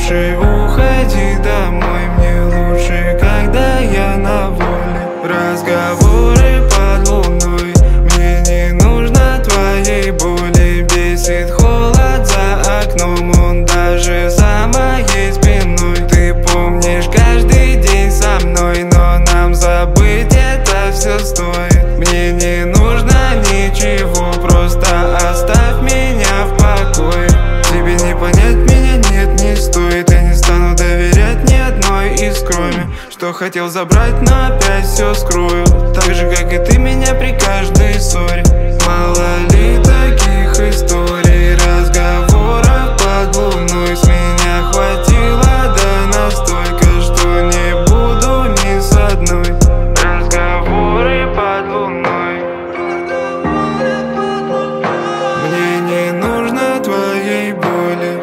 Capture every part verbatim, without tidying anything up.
лучше уходи домой. Мне лучше, когда я на воле. Разговоры под луной, мне не нужно твоей боли. Бесит холод за окном, он даже за моей спиной. Ты помнишь каждый день со мной, но нам забыть это все стоит. Мне не нужно ничего, просто оставь меня в покое. Тебе не понять меня, нет, не стоит. Я не стану доверять ни одной из кроме. Что хотел забрать, но опять все скрою. Так же, как и ты меня при каждой ссоре. Мало ли таких историй, разговоров под луной. С меня хватило, да настолько, что не буду ни с одной. Разговоры под луной. Мне не нужно твоей боли.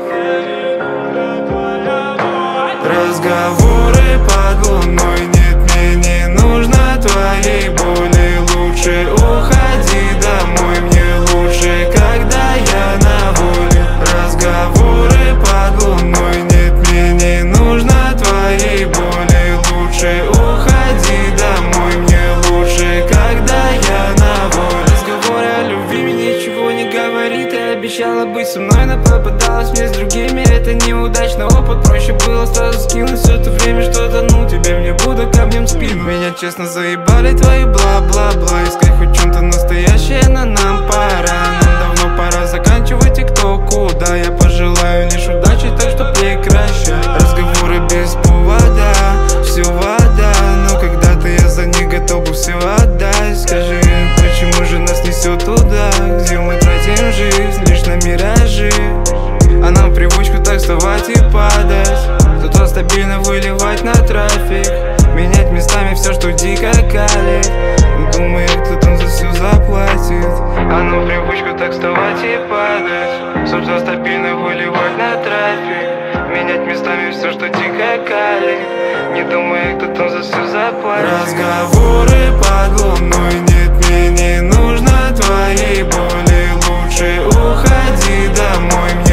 Разговоры под луной. Нет, мне не нужно твоей боли. Лучше уходи домой. Мне лучше, когда я на воле. Разговоры под луной. Нет, мне не нужно твоей боли. Лучше уходи домой. Мне лучше, когда я на воле. Разговоры о любви мне ничего не говорит. Ты обещала быть со мной, но попадалась мне с другими. Это неудачный опыт, проще было сразу скинуть все то время, что тонул тебе, мне буду камнем в спину. Меня честно заебали твои бла-бла-бла. Искать хоть чем-то настоящее, но нам пора. Нам давно пора заканчивать и кто куда. Я пожелаю лишь удачи, так что прекращай. Разговоры без повода, все вода. Но когда-то я за них готов был все отдать. Скажи, почему же нас несет туда, где мы тратим жизнь лишь на миражи? А нам в привычку так вставать и падать. Кто-то стабильно выливать на трафик, менять местами все, что дико калит. Думаю, кто там за все заплатит. А нам в привычку так вставать и падать. Кто-то стабильно выливать на трафик, менять местами все, что дико калит. Не думаю, кто там за все заплатит. Разговоры под луной. Нет, мне не нужно твоей боли. Лучше уходи домой.